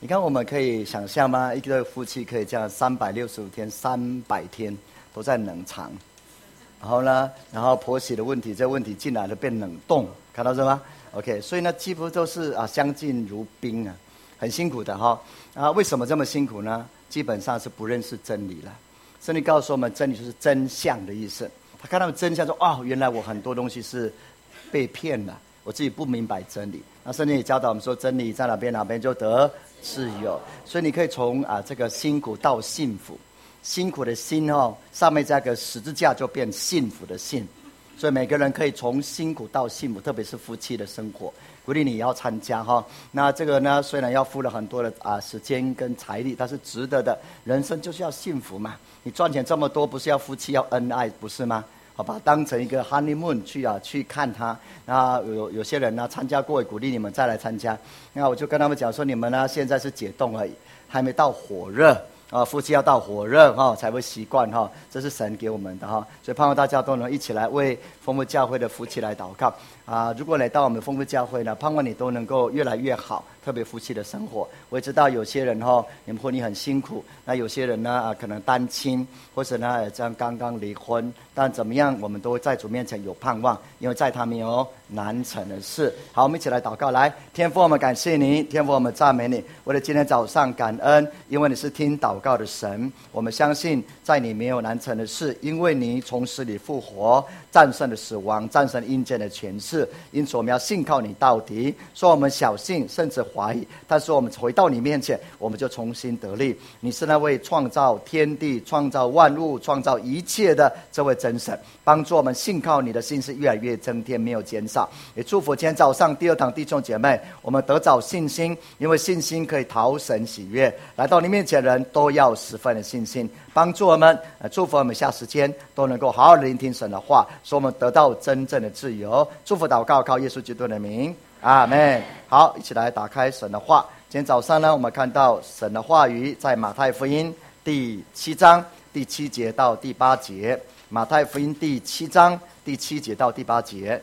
你看我们可以想象吗？一对夫妻可以这样365天300天都在冷藏，然后呢，婆媳的问题，这问题进来了变冷冻，看到是吗 ？OK， 所以呢，几乎都是相敬如宾啊，很辛苦的哈。为什么这么辛苦呢？基本上是不认识真理了。圣经告诉我们，真理就是真相的意思。他看到真相说，原来我很多东西是被骗了，我自己不明白真理。那圣经也教导我们说，真理在哪边，哪边就得自由。所以你可以从这个辛苦到幸福，辛苦的辛上面加个十字架就变幸福的幸。所以每个人可以从辛苦到幸福，特别是夫妻的生活，鼓励你也要参加哈。那这个呢，虽然要付了很多的时间跟财力，但是值得的。人生就是要幸福嘛。你赚钱这么多，不是要夫妻要恩爱，不是吗？好吧，当成一个 honeymoon 去看他。那有些人呢参加过，也鼓励你们再来参加。那我就跟他们讲说，你们呢现在是解冻而已，还没到火热。夫妻要到火热才会习惯这是神给我们的所以盼望大家都能一起来为丰富教会的夫妻来祷告如果来到我们丰富教会呢，盼望你都能够越来越好，特别夫妻的生活。我也知道有些人你们婚姻很辛苦，那有些人呢可能单亲，或者呢这样刚刚离婚，但怎么样我们都在主面前有盼望，因为在他们有难成的事。好，我们一起来祷告。来，天父，我们感谢你，天父，我们赞美你，为了今天早上感恩，因为你是听祷告的神。我们相信在你没有难成的事，因为你从死里复活，战胜了死亡，战胜阴间的权势。因此我们要信靠你到底。说我们小信甚至怀疑，但是我们回到你面前，我们就重新得力。你是那位创造天地、创造万物、创造一切的这位真神，帮助我们信靠你的心是越来越增添，没有减少。也祝福今天早上第二堂弟兄姐妹，我们得着信心，因为信心可以讨神喜悦。来到你面前的人都要十分的信心，帮助我们祝福我们下时间都能够好好的聆听神的话，使我们得到真正的自由。祝福祷告靠耶稣基督的名，阿们。好，一起来打开神的话。今天早上呢，我们看到神的话语在马太福音第7章第7节到第8节。马太福音第7章第7节到第8节。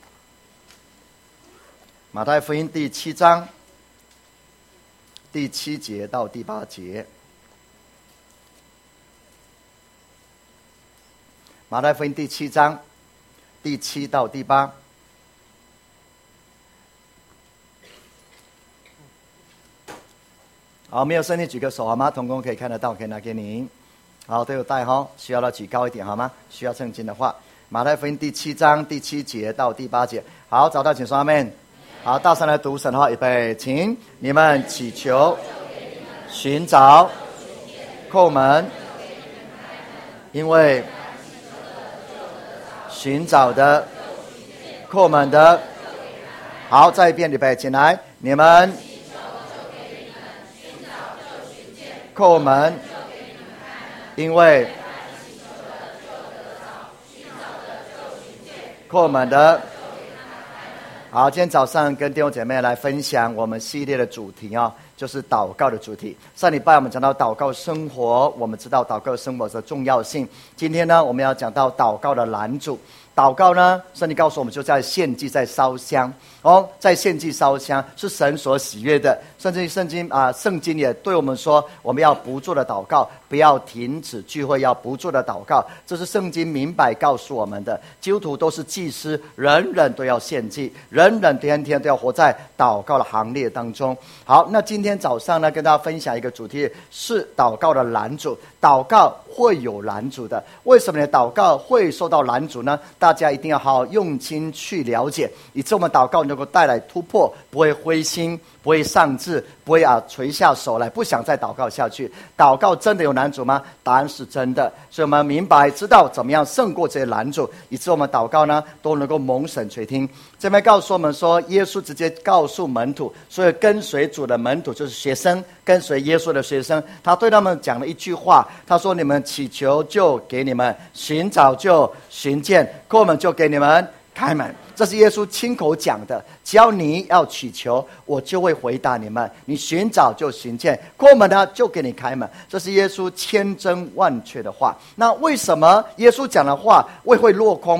马太福音第7章第7节到第8节。马太福音第7章第7到第8。好，没有圣经举个手好吗？同工可以看得到，可以拿给您。好，都有带需要的举高一点好吗？需要圣经的话，马太福音第7章第7节到第8节。好，找到请说阿们。好，大声来读神的话，预备，请。你们祈求、寻找、叩门，因为寻找的、叩门的。好，再一遍，预备，请来。你们叩门，因为叩门的。好，今天早上跟弟兄姐妹来分享我们系列的主题就是祷告的主题。上礼拜我们讲到祷告生活，我们知道祷告生活的重要性。今天呢，我们要讲到祷告的拦阻。祷告呢，圣经告诉我们就在献祭，在烧香在献祭烧香是神所喜悦的。甚至圣经也对我们说，我们要不住的祷告，不要停止聚会，要不住的祷告。这是圣经明白告诉我们的。基督徒都是祭司，人人都要献祭，人人天天都要活在祷告的行列当中。好，那今天早上呢，跟大家分享一个主题，是祷告的拦阻。祷告会有拦阻的，为什么呢？祷告会受到拦阻呢？大家一定要好好用心去了解，以致我们祷告能够带来突破，不会灰心，不会丧志，不会垂下手来，不想再祷告下去。祷告真的有拦阻吗？答案是真的。所以我们明白知道怎么样胜过这些拦阻，以致我们祷告呢都能够蒙神垂听。这边告诉我们说，耶稣直接告诉门徒，所以跟随主的门徒就是学生，跟随耶稣的学生，他对他们讲了一句话，他说：你们祈求就给你们，寻找就寻见，叩门就给你们开门。这是耶稣亲口讲的，只要你要祈求，我就会回答你们，你寻找就寻见，叩门呢就给你开门。这是耶稣千真万确的话。那为什么耶稣讲的话会落空吗？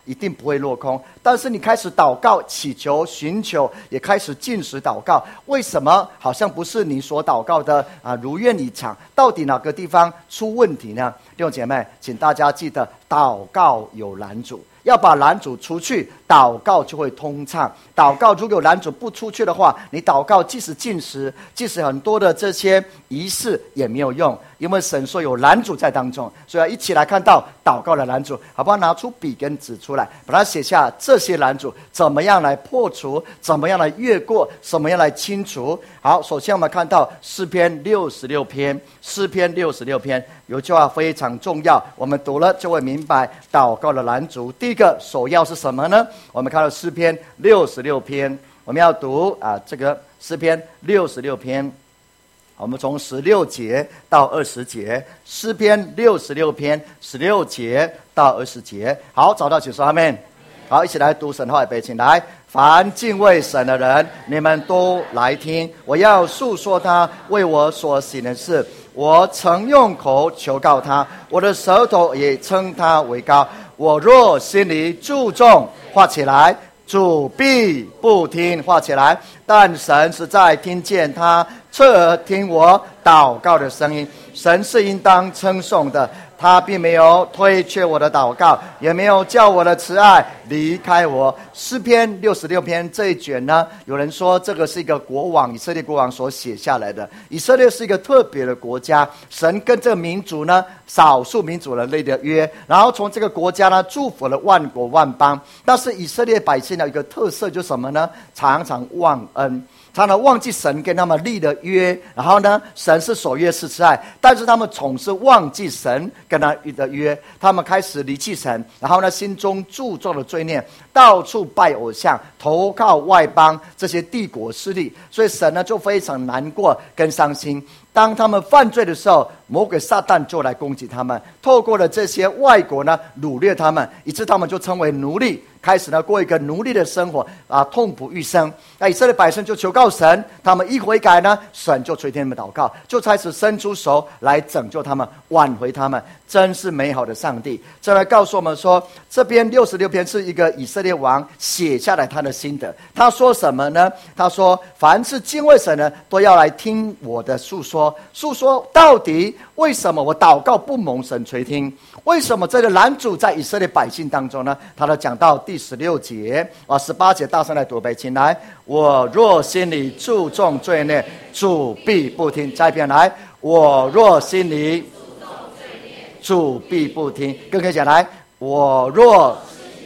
一定不会落空。但是你开始祷告、祈求、寻求，也开始禁食祷告，为什么好像不是你所祷告的如愿以偿？到底哪个地方出问题呢？弟兄姐妹，请大家记得，祷告有拦阻，要把拦阻除去，祷告就会通畅。祷告如果有拦阻不出去的话，你祷告即使禁食，即使很多的这些仪式也没有用，因为神说有拦阻在当中。所以要一起来看到祷告的拦阻，好不好？拿出笔跟纸出来，把它写下这些拦阻怎么样来破除，怎么样来越过，怎么样来清除。好，首先我们看到诗篇66篇，诗篇66篇有句话非常重要，我们读了就会明白祷告的拦阻。第一个首要是什么呢？我们看到诗篇66篇，我们要读这个诗篇66篇，我们从16节到20节，诗篇66篇16节到20节。好，找到请说阿们。好，一起来读神话预备，请来。凡敬畏神的人，你们都来听，我要述说他为我所行的事。我曾用口求告他，我的舌头也称他为高。我若心里注重，画起来，主必不听，画起来。但神是在听见他侧耳听我祷告的声音，神是应当称颂的。他并没有推却我的祷告，也没有叫我的慈爱离开我。诗篇66篇这一卷呢，有人说这个是一个国王，以色列国王所写下来的。以色列是一个特别的国家，神跟这个民族呢，少数民族人类的约，然后从这个国家呢，祝福了万国万邦。但是以色列百姓有一个特色，就是什么呢？常常忘恩，常常忘记神跟他们立的约，然后呢，神是守约是慈爱，但是他们总是忘记神跟他立的约，他们开始离弃神，然后呢，心中注重了罪孽，到处拜偶像，投靠外邦这些帝国势力，所以神呢就非常难过跟伤心。当他们犯罪的时候，魔鬼撒旦就来攻击他们，透过了这些外国呢掳掠他们，以致他们就成为奴隶，开始呢过一个奴隶的生活痛不欲生。那以色列百姓就求告神，他们一悔改呢，神就垂听他们祷告，就开始伸出手来拯救他们，挽回他们。真是美好的上帝。这来告诉我们说，这边66篇是一个以色列王写下来他的心得。他说什么呢？他说，凡是敬畏神的都要来听我的述说，述说到底为什么我祷告不蒙神垂听，为什么这个拦阻在以色列百姓当中呢？他都讲到第16节18节，大声来读呗，请来。我若心里注重罪孽，主必不听。再一遍来，我若心里主必不听。更可以讲来，我若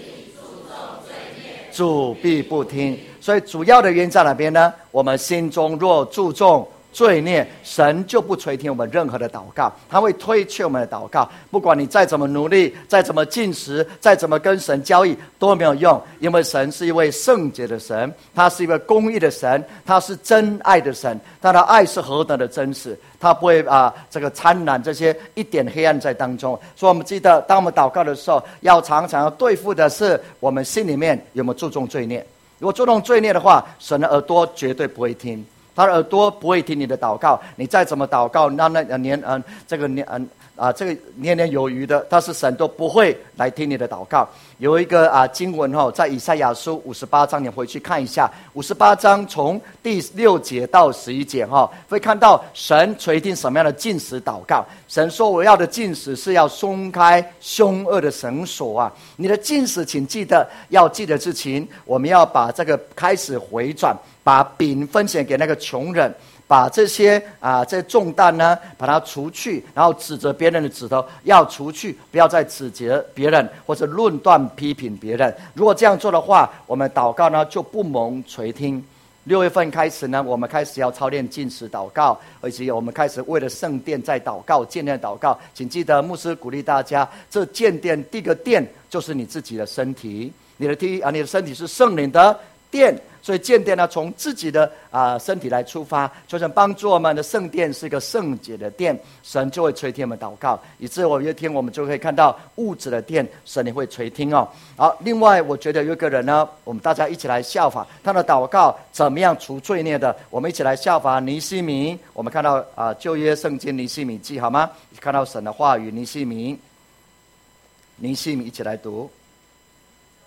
主必不听。所以主要的原因在哪边呢？我们心中若注重罪孽，神就不垂听我们任何的祷告，他会推却我们的祷告。不管你再怎么努力，再怎么进食，再怎么跟神交易，都没有用，因为神是一位圣洁的神，他是一位公义的神，他是真爱的神，他的爱是何等的真实，他不会这个掺染这些一点黑暗在当中。所以我们记得，当我们祷告的时候，要常常要对付的是我们心里面有没有注重罪孽。如果注重罪孽的话，神的耳朵绝对不会听，他的耳朵不会听你的祷告，你再怎么祷告，这个年年有余的，但是神都不会来听你的祷告。有一个经文在以赛亚书58章，你回去看一下，58章从第6节到11节会看到神垂听什么样的禁食祷告。神说，我要的禁食是要松开凶恶的绳索你的禁食请记得要记得之前，我们要把这个开始回转，把饼分享给那个穷人，把这些这重担呢，把它除去，然后指着别人的指头要除去，不要再指责别人或者论断批评别人。如果这样做的话，我们祷告呢就不蒙垂听。6月份开始呢，我们开始要操练禁食祷告，而且我们开始为了圣殿在祷告，建殿祷告。请记得，牧师鼓励大家，这建殿第一个殿就是你自己的身体，你的身体是圣灵的殿。所以建殿呢，从自己的身体来出发，就是帮助我们的圣殿是一个圣洁的殿，神就会垂听我们祷告，以致有一天我们就可以看到物质的殿，神也会垂听好，另外我觉得有一个人呢，我们大家一起来效法他的祷告怎么样除罪孽的，我们一起来效法尼西米。我们看到旧约圣经尼西米记好吗？看到神的话语，尼西米一起来读。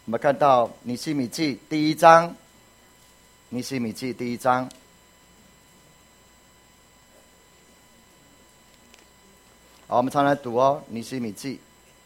我们看到尼希米记第1章，尼希米记第1章。好，我们常来读哦，尼希米记。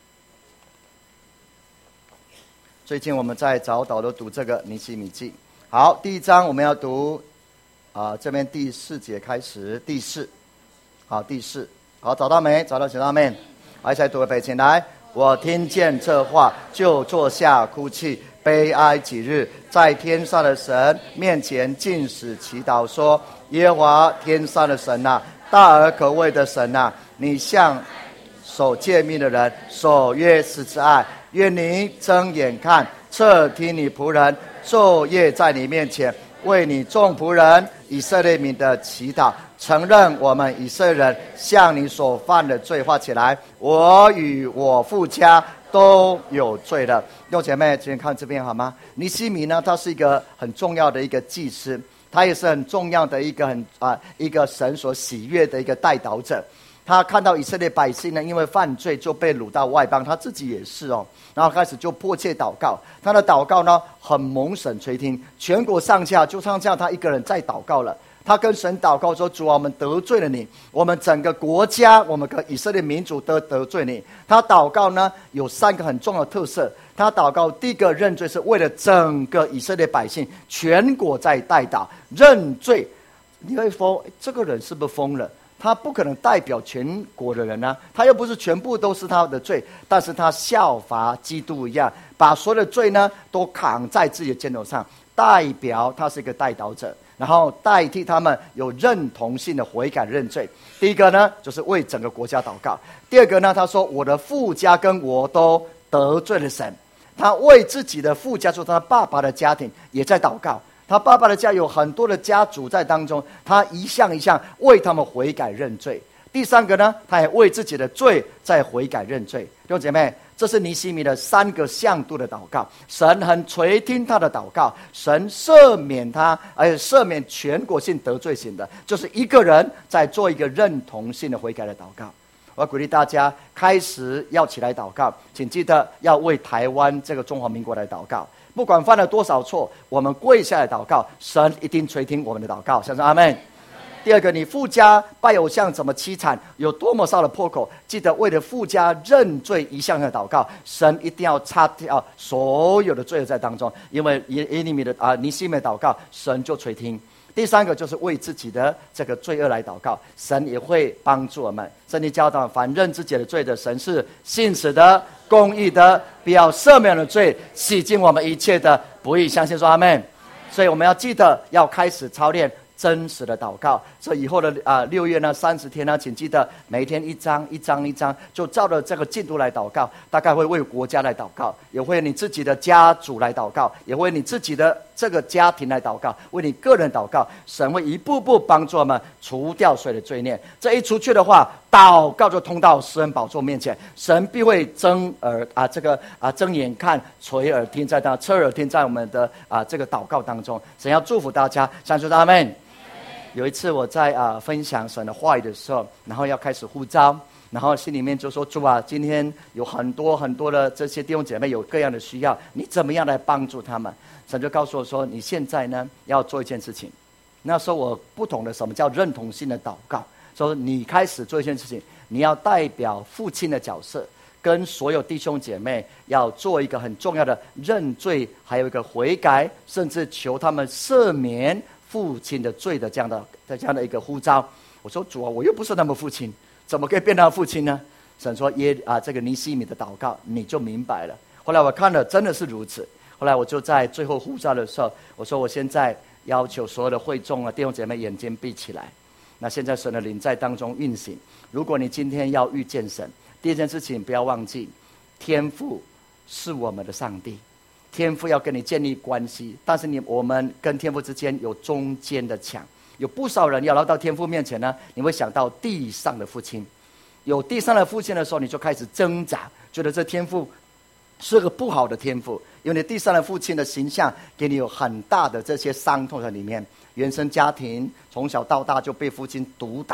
最近我们在早祷都读这个尼希米记。好，第1章我们要读这边第4节开始，第4。好，第4。好，找到没？找到请到没？好，一起来读背起来。我听见这话，就坐下哭泣，悲哀几日，在天上的神面前尽使祈祷，说：耶和华天上的神啊，大而可畏的神啊，你向守诫命的人守约时之爱，愿你睁眼看，侧听你仆人昼夜在你面前为你众仆人以色列民的祈祷，承认我们以色列人向你所犯的罪。画起来，我与我父家都有罪了。弟兄姐妹，请看这边好吗？尼希米呢，他是一个很重要的一个祭司，他也是很重要的一个神所喜悦的一个代祷者。他看到以色列百姓呢，因为犯罪就被掳到外邦，他自己也是哦。然后开始就迫切祷告，他的祷告呢很蒙神垂听，全国上下就像这样，他一个人在祷告了。他跟神祷告说：主啊，我们得罪了你，我们整个国家，我们跟以色列民族都得罪你。他祷告呢有3个很重要的特色。他祷告第一个认罪是为了整个以色列百姓，全国在代祷认罪。你会说这个人是不是疯了？他不可能代表全国的人啊，他又不是全部都是他的罪，但是他效法基督一样，把所有的罪呢都扛在自己的肩头上，代表他是一个代祷者，然后代替他们有认同性的悔改认罪。第一个呢就是为整个国家祷告，第二个呢他说我的父家跟我都得罪了神，他为自己的父家，就是他爸爸的家庭也在祷告。他爸爸的家有很多的家族在当中，他一项一项为他们悔改认罪。第3个呢，他也为自己的罪在悔改认罪。弟兄姐妹，这是尼希米的3个向度的祷告，神很垂听他的祷告，神赦免他，而且赦免全国性得罪性的，就是一个人在做一个认同性的悔改的祷告。我要鼓励大家开始要起来祷告，请记得要为台湾这个中华民国来祷告。不管犯了多少错，我们跪下来祷告，神一定垂听我们的祷告。相信阿们。第二个，你父家拜偶像怎么凄惨，有多么少的破口，记得为了父家认罪一项的祷告，神一定要擦掉所有的罪恶在当中，因为尼希米的祷告，神就垂听。第3个就是为自己的这个罪恶来祷告，神也会帮助我们。圣经教导，凡认自己的罪的，神是信实的、公义的，必要赦免的罪，洗净我们一切的不义。相信说阿们。所以我们要记得要开始操练真实的祷告。所以以后的6月呢30天呢，请记得每一天1章1章1章，就照着这个进度来祷告。大概会为国家来祷告，也会你自己的家族来祷告，也会你自己的这个家庭来祷告，为你个人祷告。神会一步步帮助我们除掉所有的罪孽。这一除去的话，祷告就通到施恩宝座面前，神必会睁眼看，垂耳听，侧耳听在我们的这个祷告当中。神要祝福大家，相信阿们。有一次我在分享神的话语的时候，然后要开始呼召，然后心里面就说：主啊，今天有很多很多的这些弟兄姐妹有各样的需要，你怎么样来帮助他们？神就告诉我说：你现在呢要做一件事情。那时候我不懂得什么叫认同性的祷告，说你开始做一件事情，你要代表父亲的角色，跟所有弟兄姐妹要做一个很重要的认罪，还有一个悔改，甚至求他们赦免父亲的罪的这样的一个呼召。我说：主啊，我又不是他们父亲，怎么可以变成父亲呢？神说：这个尼希米的祷告你就明白了。后来我看了，真的是如此。后来我就在最后呼召的时候，我说：我现在要求所有的会众弟兄姐妹眼睛闭起来。那现在神的灵在当中运行。如果你今天要遇见神，第一件事情不要忘记，天父是我们的上帝。天父要跟你建立关系，但是我们跟天父之间有中间的墙。有不少人要来到天父面前呢，你会想到地上的父亲。有地上的父亲的时候，你就开始挣扎，觉得这天父是个不好的天父，因为你地上的父亲的形象给你有很大的这些伤痛在里面。原生家庭从小到大就被父亲毒打，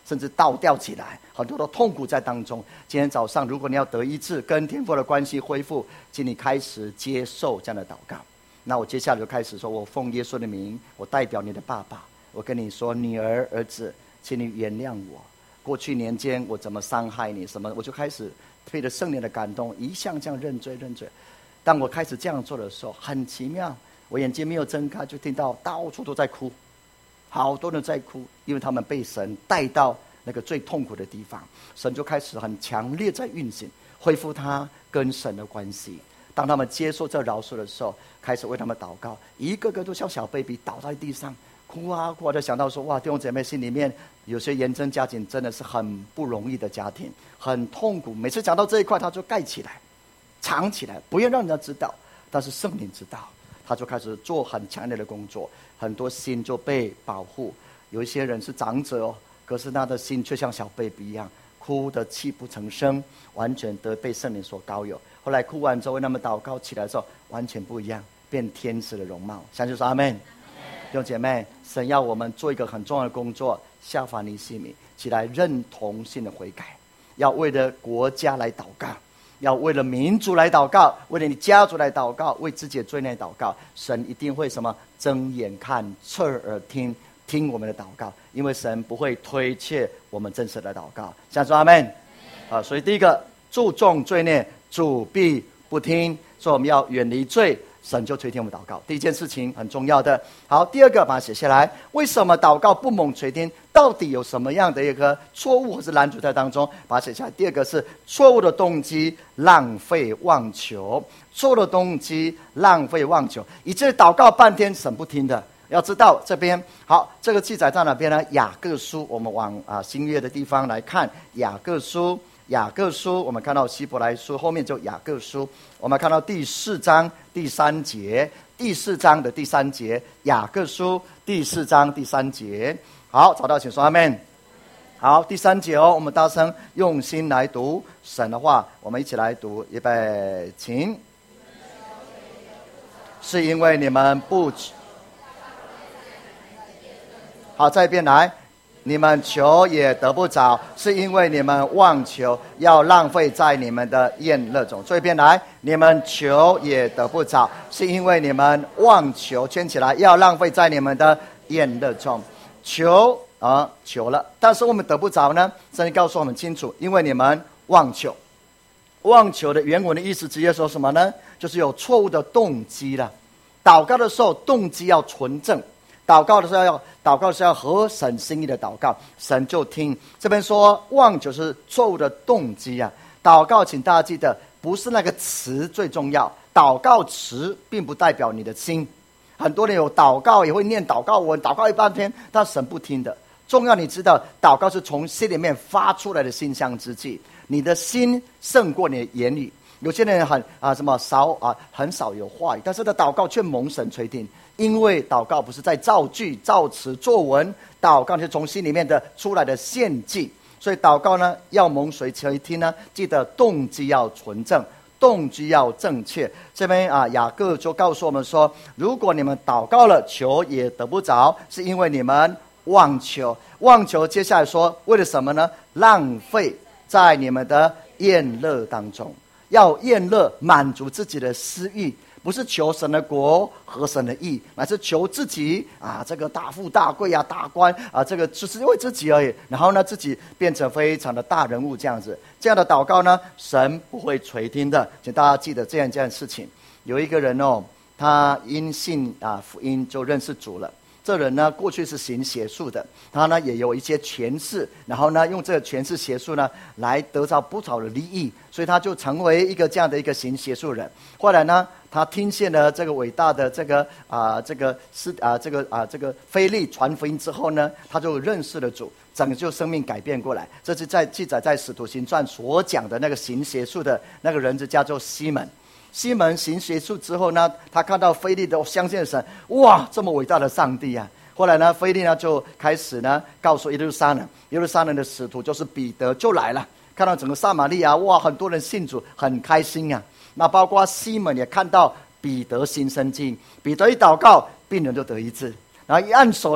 甚至倒吊起来，很多的痛苦在当中。今天早上，如果你要得医治，跟天父的关系恢复，请你开始接受这样的祷告。那我接下来就开始说，我奉耶稣的名，我代表你的爸爸，我跟你说，女儿儿子，请你原谅我。过去年间我怎么伤害你什么，我就开始配着圣灵的感动，一向这样认罪。当我开始这样做的时候，很奇妙，我眼睛没有睁开，就听到到处都在哭，好多人在哭，因为他们被神带到那个最痛苦的地方，神就开始很强烈在运行，恢复他跟神的关系。当他们接受这饶恕的时候，开始为他们祷告，一个个都像小 baby 倒在地上哭啊哭啊。就想到说，哇，弟兄姐妹心里面有些原生家庭真的是很不容易的家庭，很痛苦。每次讲到这一块，他就盖起来藏起来，不愿让人家知道，但是圣灵知道，他就开始做很强烈的工作，很多心就被保护。有一些人是长者哦，可是他的心却像小 baby 一样，哭得泣不成声，完全得被圣灵所膏有。后来哭完之后为他们祷告，起来的时候完全不一样，变天使的容貌。相信说阿们。弟兄姐妹，神要我们做一个很重要的工作，效法尼西米，起来认同性的悔改，要为了国家来祷告，要为了民族来祷告，为了你家族来祷告，为自己的罪孽祷告。神一定会什么？睁眼看，侧耳听，听我们的祷告，因为神不会推却我们真实的祷告。想说阿们。所以第一个，注重罪孽，主必不听，所以我们要远离罪，神就垂听我们祷告。第一件事情很重要的。好，第二个把它写下来。为什么祷告不蒙垂听？到底有什么样的一个错误或是拦阻在当中？把它写下来。第二个是错误的动机，浪费妄求。错误的动机，浪费妄求，以致祷告半天神不听的。要知道这边好，这个记载在哪边呢？雅各书，我们往新约的地方来看雅各书。雅各书，我们看到希伯来书后面就雅各书，我们看到第4章第3节，第4章的第3节，雅各书第4章第3节。好，找到请说阿们。好，第3节哦，我们大声用心来读神的话，我们一起来读，预备，请。是因为你们不好，再一遍来。你们求也得不着，是因为你们妄求，要浪费在你们的宴乐中。这边来，你们求也得不着，是因为你们妄求，圈起来，要浪费在你们的宴乐中。求求了，但是我们得不着呢？圣经告诉我们清楚，因为你们妄求。妄求的原文的意思直接说什么呢？就是有错误的动机了。祷告的时候，动机要纯正。祷告的时候要合神心意的祷告，神就听。这边说妄求是错误的动机啊。祷告请大家记得，不是那个词最重要，祷告词并不代表你的心。很多人有祷告也会念祷告文，祷告一半天，但神不听的。重要你知道，祷告是从心里面发出来的馨香之气，你的心胜过你的言语。有些人很少有话语，但是他祷告却蒙神垂听。因为祷告不是在造句造词作文，祷告是从心里面的出来的献祭。所以祷告呢，要蒙谁垂听呢？记得动机要纯正，动机要正确。这边雅各就告诉我们说，如果你们祷告了，求也得不着，是因为你们妄求。妄求接下来说，为了什么呢？浪费在你们的宴乐当中。要宴乐，满足自己的私欲，不是求神的国和神的义，乃是求自己这个大富大贵大官这个只是为自己而已。然后呢，自己变成非常的大人物这样子，这样的祷告呢，神不会垂听的。请大家记得这件事情。有一个人哦，他因信福音就认识主了。这人呢，过去是行邪术的，他呢也有一些权势，然后呢用这个权势邪术呢来得到不少的利益，所以他就成为一个这样的一个行邪术人。后来呢，他听见了这个伟大的这个腓力传福音之后呢，他就认识了主，拯救生命改变过来。这是记载在使徒行传所讲的那个行邪术的那个人，就叫做西门。西门行邪术之后呢，他看到腓力的相信神，哇，这么伟大的上帝啊！后来呢，腓力呢就开始呢告诉耶路撒冷的使徒就是彼得就来了，看到整个撒玛利亚，哇，很多人信主，很开心啊。那包括西门也看到彼得行神迹，彼得一祷告，病人就得医治，然后一按手呢，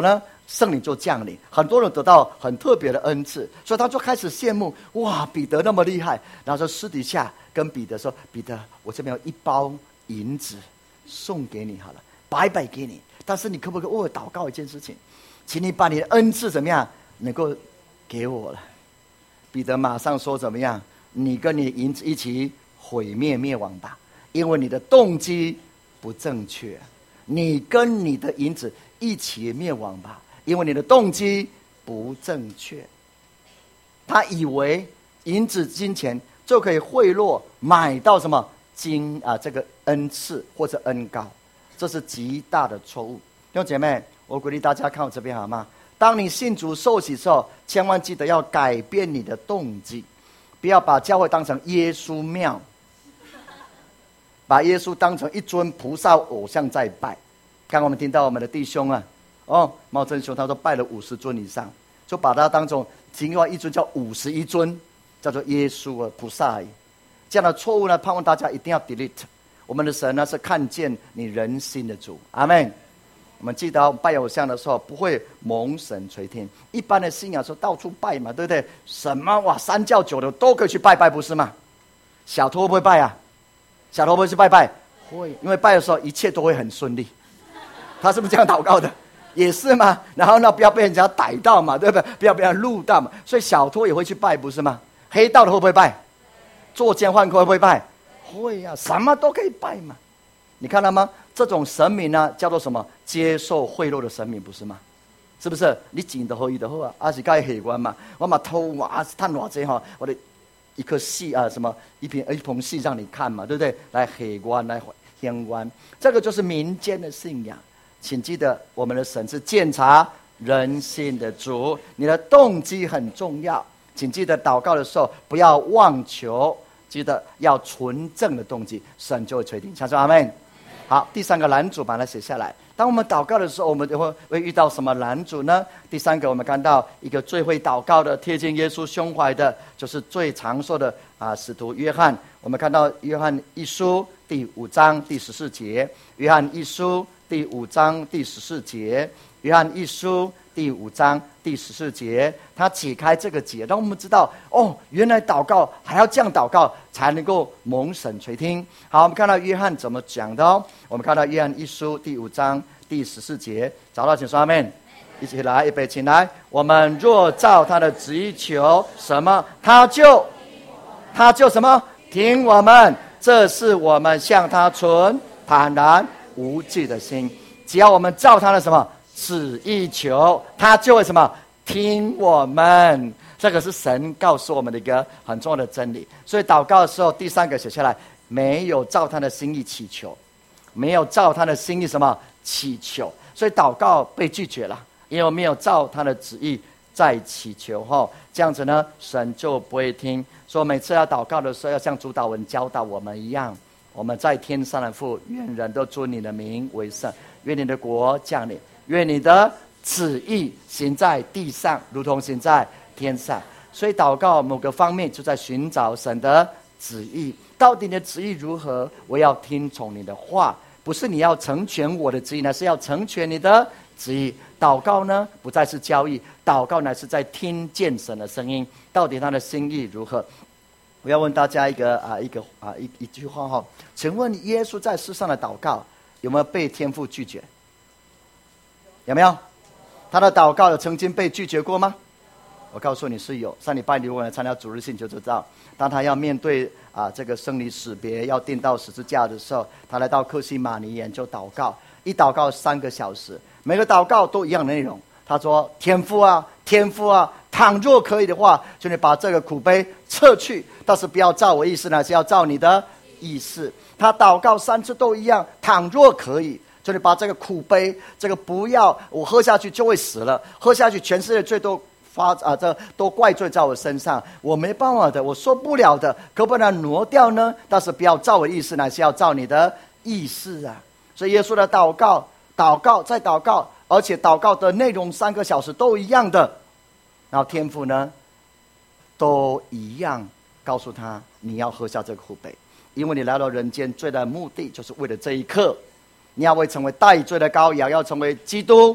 圣灵就降临，很多人得到很特别的恩赐，所以他就开始羡慕，哇，彼得那么厉害。然后就私底下跟彼得说：“彼得，我这边有1包银子送给你好了，白白给你。但是你可不可以为我祷告一件事情？请你把你的恩赐怎么样能够给我了？”彼得马上说：“怎么样？你跟你银子一起毁灭灭亡吧，因为你的动机不正确。你跟你的银子一起灭亡吧。”因为你的动机不正确，他以为银子金钱就可以贿赂买到什么这个恩赐或者恩膏，这是极大的错误。弟兄姐妹，我鼓励大家看我这边好吗？当你信主受洗之后，千万记得要改变你的动机，不要把教会当成耶稣庙，把耶稣当成一尊菩萨偶像在拜。刚刚我们听到我们的弟兄毛真兄他说拜了50尊以上，就把它当成另外一尊叫51尊，叫做耶稣菩萨而已。这样的错误呢，盼望大家一定要 delete。我们的神呢是看见你人心的主，阿们。我们记得我们拜偶像的时候不会蒙神垂听，一般的信仰说到处拜嘛，对不对？什么3教9流都可以去拜拜，不是吗？小偷会不会拜啊？小偷会不会去拜拜？会，因为拜的时候一切都会很顺利。他是不是这样祷告的？也是嘛，然后呢，不要被人家逮到嘛，对不对？不要被人家录到嘛，所以小偷也会去拜，不是吗？黑道的会不会拜？作奸犯科会不会拜？会啊，什么都可以拜嘛。你看到吗？这种神明呢，叫做什么？接受贿赂的神明，不是吗？是不是？你钱就好，伊就好啊，还是该黑官嘛？我嘛偷啊，贪偌济哈，我的一颗戏啊，什么一棚戏让你看嘛，对不对？来黑官，来天官，这个就是民间的信仰。请记得，我们的神是鉴察人心的主，你的动机很重要。请记得，祷告的时候不要妄求，记得要纯正的动机，神就会垂听。想说阿们。好，第3个拦阻，把它写下来。当我们祷告的时候，我们会遇到什么拦阻呢？第3个，我们看到一个最会祷告的、贴近耶稣胸怀的，就是最长寿的使徒约翰。我们看到约翰一书第5章第14节，约翰一书第5章第14节，约翰一书第5章第14节，他解开这个结，让我们知道原来祷告还要这样祷告才能够蒙神垂听。好，我们看到约翰怎么讲的我们看到约翰一书第5章第14节，找到请说阿们。一起来，预备起来。我们若照他的旨意求什么，他就什么听我们。这是我们向他存坦然无惧的心。只要我们照他的什么旨意求，他就会什么听我们。这个是神告诉我们的一个很重要的真理。所以祷告的时候，第3个写下来，没有照他的心意祈求，没有照他的心意什么祈求，所以祷告被拒绝了，因为没有照他的旨意在祈求这样子呢，神就不会听。所以每次要祷告的时候，要像主祷文教导我们一样，我们在天上的父，愿人都尊你的名为圣，愿你的国降临，愿你的旨意行在地上，如同行在天上。所以祷告某个方面就在寻找神的旨意，到底你的旨意如何？我要听从你的话，不是你要成全我的旨意，乃是要成全你的旨意。祷告呢，不再是交易，祷告乃是在听见神的声音，到底他的心意如何？我要问大家一句话请问耶稣在世上的祷告有没有被天父拒绝？有没有？他的祷告有曾经被拒绝过吗？我告诉你是有。上礼拜如果来参加主日信就知道，当他要面对这个生离死别，要钉到十字架的时候，他来到客西马尼园就祷告，一祷告3个小时，每个祷告都一样的内容。他说：天父啊，天父啊，倘若可以的话，就你把这个苦杯撤去，但是不要照我意思呢，是要照你的意思。他祷告3次都一样，倘若可以，就你把这个苦杯，这个不要我喝下去就会死了，喝下去全世界罪这都怪罪在我身上，我没办法的，我受不了的，可不能挪掉呢？但是不要照我意思呢，是要照你的意思啊。所以耶稣的祷告再祷告，而且祷告的内容3个小时都一样的，然后天父呢都一样告诉他，你要喝下这个苦杯，因为你来到人间最大的目的就是为了这一刻，你要为成为代罪的羔羊，要成为基督，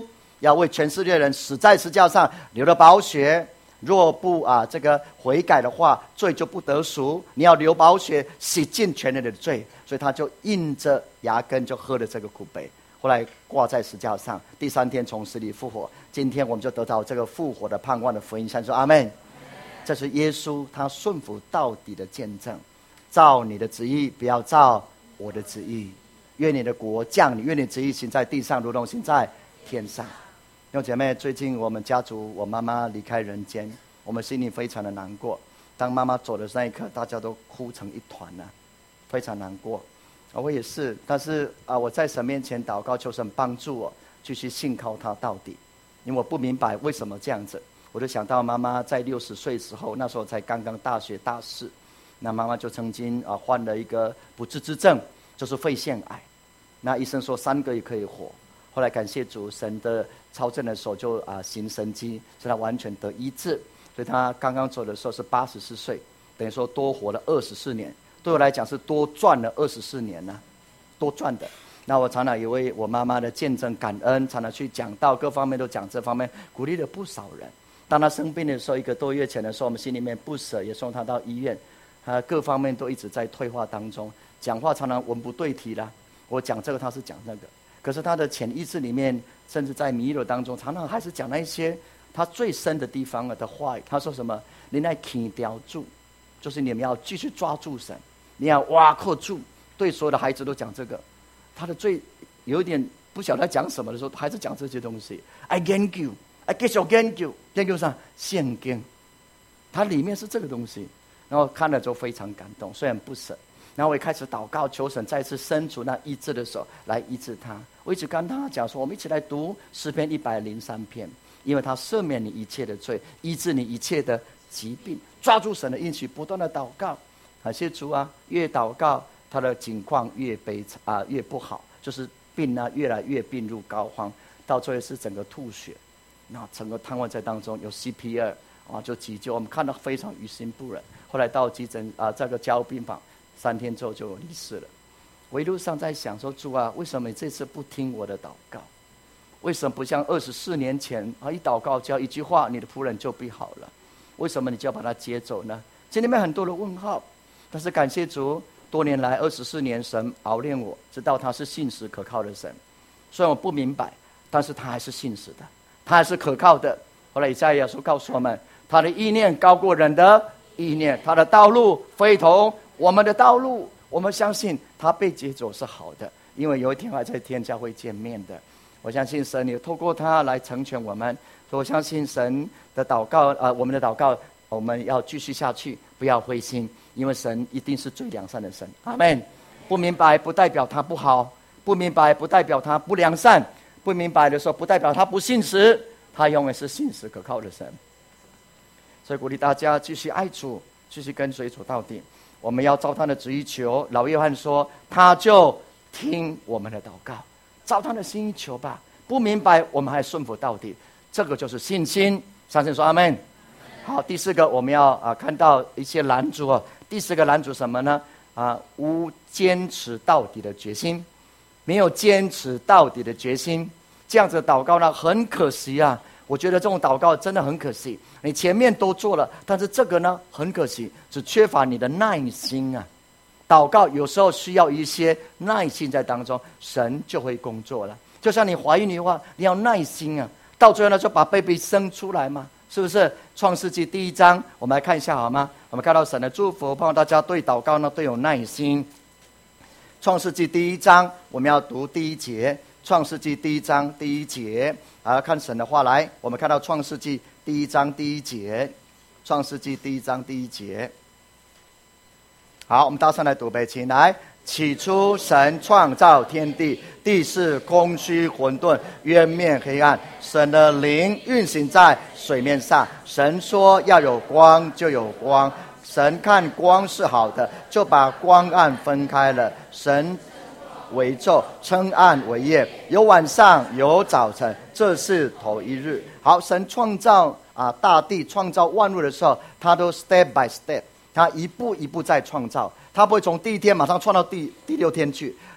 要为全世界人死在十字架上，流了宝血。若不这个悔改的话，罪就不得赎。你要流宝血，洗尽全人的罪。所以他就硬着牙根就喝了这个苦杯，后来挂在十字架上，第3天从死里复活。今天我们就得到这个复活的盼望的福音。先说阿们。这是耶稣他顺服到底的见证。照你的旨意，不要照我的旨意。愿你的国降临，愿你旨意行在地上，如同行在天上。弟兄姐妹，最近我们家族我妈妈离开人间，我们心里非常的难过。当妈妈走的那一刻，大家都哭成一团了，非常难过。我也是，但是我在神面前祷告，求神帮助我继续信靠他到底。因为我不明白为什么这样子，我就想到妈妈在60岁时候，那时候才刚刚大学大4，那妈妈就曾经患了一个不治之症，就是肺腺癌。那医生说3个月可以活。后来感谢主，神的超正的手就行神迹，使他完全得医治。所以他刚刚走的时候是84岁，等于说多活了24年。对我来讲是多赚了24年呢，多赚的。那我常常也为我妈妈的见证感恩，常常去讲道，各方面都讲这方面，鼓励了不少人。当他生病的时候，1个多月前的时候，我们心里面不舍，也送他到医院。各方面都一直在退化当中，讲话常常文不对题啦。我讲这个，他是讲那个。可是他的潜意识里面，甚至在弥勒当中，常常还是讲那一些他最深的地方的话语。他说什么？你来紧叼住，就是你们要继续抓住神，你要挖扣住。对所有的孩子都讲这个。他的最有一点不晓得讲什么的时候，还是讲这些东西。I研究，继续研究，研究上圣经，它里面是这个东西。然后看了就非常感动，虽然不舍。然后我也开始祷告，求神再次伸出那医治的手来医治他。我一直跟他讲说，我们一起来读诗篇103篇，因为他赦免你一切的罪，医治你一切的疾病。抓住神的应许，不断的祷告。感谢主啊，越祷告他的境况越越不好，就是病越来越病入膏肓，到最后是整个吐血，那整个瘫痪在当中，有 CPR 就急救，我们看到非常于心不忍。后来到急诊这个加护病房，3天之后就离世了。我一路上在想说，主啊，为什么你这次不听我的祷告？为什么不像24年前一祷告只要一句话，你的仆人就必好了？为什么你就要把他接走呢？这里面很多的问号。但是感谢主，多年来24年，神熬炼我，知道他是信实可靠的神。虽然我不明白，但是他还是信实的，他还是可靠的。后来以赛亚书告诉我们，他的意念高过人的意念，他的道路非同我们的道路。我们相信他被接走是好的，因为有一天还在天家会见面的。我相信神也透过他来成全我们。所以我相信神的祷告我们的祷告我们要继续下去，不要灰心，因为神一定是最良善的神。阿们。不明白不代表他不好，不明白不代表他不良善，不明白的时候不代表他不信实，他永远是信实可靠的神。所以鼓励大家继续爱主，继续跟随主到底。我们要照他的旨意求。老约翰说，他就听我们的祷告，照他的心意求吧。不明白我们还顺服到底，这个就是信心。相信说阿们。好，第4个我们要看到一些拦阻。第4个拦阻什么呢？无坚持到底的决心，没有坚持到底的决心，这样子的祷告呢，很可惜啊。我觉得这种祷告真的很可惜，你前面都做了，但是这个呢很可惜，只缺乏你的耐心啊。祷告有时候需要一些耐心在当中，神就会工作了。就像你怀孕的话，你要耐心啊，到最后呢就把 baby 生出来嘛，是不是？创世纪第1章我们来看一下好吗？我们看到神的祝福，盼望大家对祷告呢都有耐心。创世纪第1章我们要读第1节，创世纪第1章第1节看神的话来。我们看到创世纪第1章第1节，创世纪第1章第1节。好，我们大声来读呗，请来。起初神创造天地，地是空虚混沌，渊面黑暗，神的灵运行在水面上。神说要有光，就有光。神看光是好的，就把光暗分开了。神为昼，称暗为夜，有晚上有早晨，这是头一日。好，神创造大地，创造万物的时候，他都 step by step， 他一步一步在创造，他不会从第1天马上创到第6天去，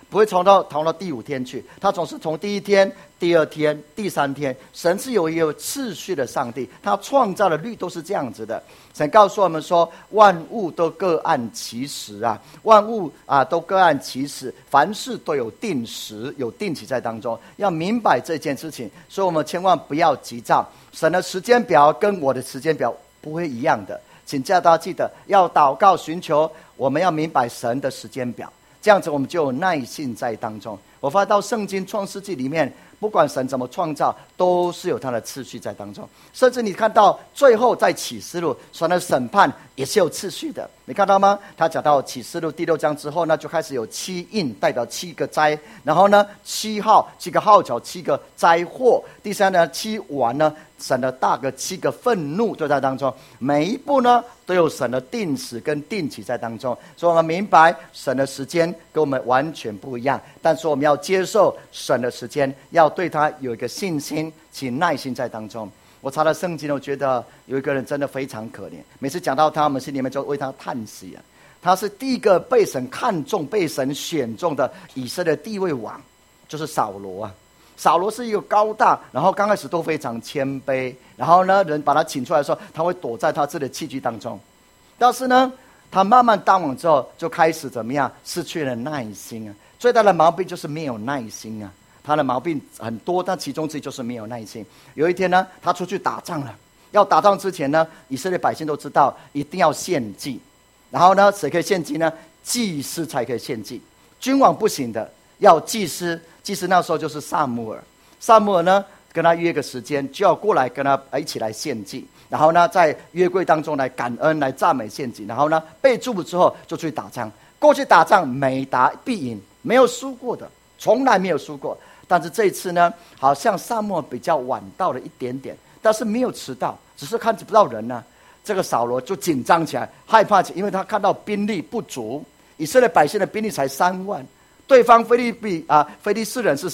不会逃到第5天去，他总是从第1天、第2天、第3天。神是有次序的上帝，他创造的律都是这样子的。神告诉我们说，万物都各按其时啊，万物都各按其时，凡事都有定时，有定期在当中。要明白这件事情，所以我们千万不要急躁。神的时间表跟我的时间表不会一样的，请大家记得要祷告寻求，我们要明白神的时间表，这样子我们就有耐性在当中。我发现到圣经创世纪里面，不管神怎么创造，都是有他的次序在当中。甚至你看到最后在启示录，神的审判也是有次序的，你看到吗？他讲到启示录第6章之后呢，就开始有7印，代表7个灾，然后呢7个号角，7个灾祸。第3呢7碗呢，神的7个愤怒就在当中。每一步呢都有神的定时跟定期在当中，所以我们明白神的时间跟我们完全不一样，但是我们要接受神的时间，要对他有一个信心及耐心在当中。我查了圣经，我觉得有一个人真的非常可怜，每次讲到他，我们心里面就为他叹息啊。他是第一个被神看中、被神选中的以色列第一位王，就是扫罗啊。扫罗是一个高大，然后刚开始都非常谦卑，然后呢，人把他请出来的时候，他会躲在他自己的器具当中。但是呢，他慢慢当王之后，就开始怎么样？失去了耐心啊。最大的毛病就是没有耐心啊。他的毛病很多，但其中之一就是没有耐心。有一天呢，他出去打仗了，要打仗之前呢，以色列百姓都知道一定要献祭，然后呢，谁可以献祭呢？祭司才可以献祭，君王不行的，要祭司。祭司那时候就是撒母耳，撒母耳呢跟他约个时间，就要过来跟他一起来献祭，然后呢在约柜当中来感恩、来赞美献祭，然后呢被祝福之后就去打仗。过去打仗每打必赢，没有输过的，从来没有输过。但是这一次呢，好像撒母耳比较晚到了一点点，但是没有迟到，只是看不到人呢。这个扫罗就紧张起来，害怕起来，因为他看到兵力不足，以色列百姓的兵力才3万。对方非利士人是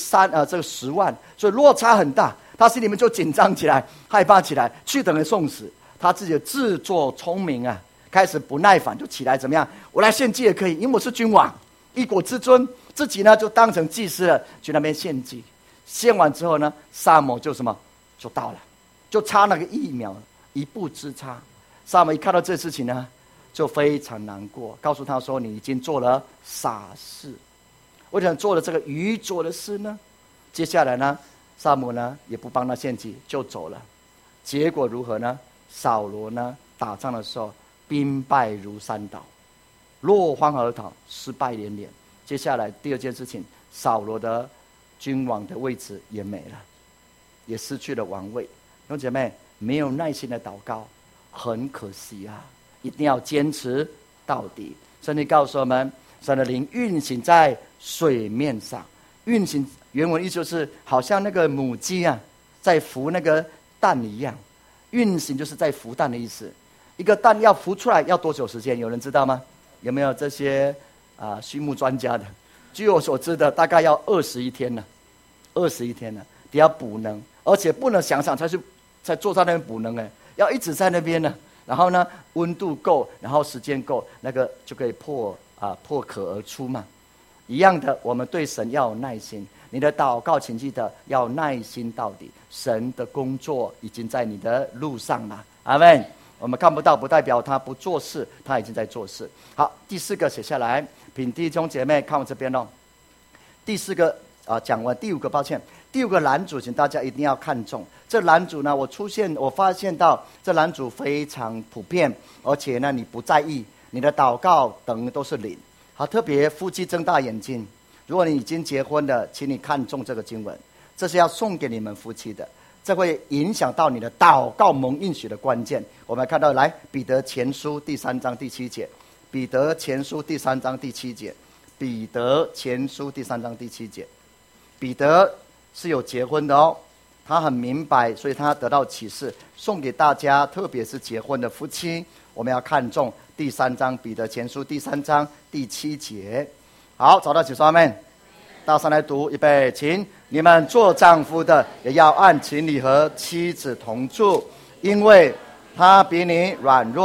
10万，所以落差很大，他心里面就紧张起来，害怕起来，去等人送死。他自己自作聪明啊，开始不耐烦，就起来怎么样？我来献祭也可以，因为我是君王，一国之尊，自己呢就当成祭司了，去那边献祭。献完之后呢，撒母就就到了，就差那个1秒，一步之差。撒母一看到这事情呢，就非常难过，告诉他说：“你已经做了傻事。”为什么做了这个愚拙的事呢？接下来呢，撒母呢也不帮他献祭，就走了。结果如何呢？扫罗呢打仗的时候兵败如山倒，落荒而逃，失败连连。接下来第2件事情，扫罗的君王的位置也没了，也失去了王位。弟兄姐妹，没有耐心的祷告很可惜啊，一定要坚持到底。圣经告诉我们，神的灵运行在水面上，运行原文意思就是好像那个母鸡啊在孵那个蛋一样，运行就是在孵蛋的意思。一个蛋要孵出来要多久时间？有人知道吗？有没有这些畜牧专家的？据我所知的，大概要21天呢，21天呢，得要补能，而且不能想才坐在那边补能要一直在那边呢。然后呢，温度够，然后时间够，那个就可以破壳而出嘛。一样的，我们对神要有耐心。你的祷告，请记得要耐心到底。神的工作已经在你的路上了，阿们。我们看不到，不代表他不做事，他已经在做事。好，第4个写下来，请弟兄姐妹看我这边哦。第4个讲完，第5个抱歉，第5个拦阻，请大家一定要看重。这拦阻呢，我发现到这拦阻非常普遍，而且呢，你不在意，你的祷告等都是0。好，特别夫妻睁大眼睛。如果你已经结婚了，请你看重这个经文，这是要送给你们夫妻的，这会影响到你的祷告蒙应许的关键。我们看到，来彼得前书第3章第7节，彼得前书第3章第7节，彼得前书第3章第7节。彼得是有结婚的哦，他很明白，所以他得到启示，送给大家，特别是结婚的夫妻，我们要看重第3章，彼得前书第3章第7节。好，找到请说阿们。大声来读，预备，请。你们做丈夫的也要按情理和妻子同住，因为他比你软弱，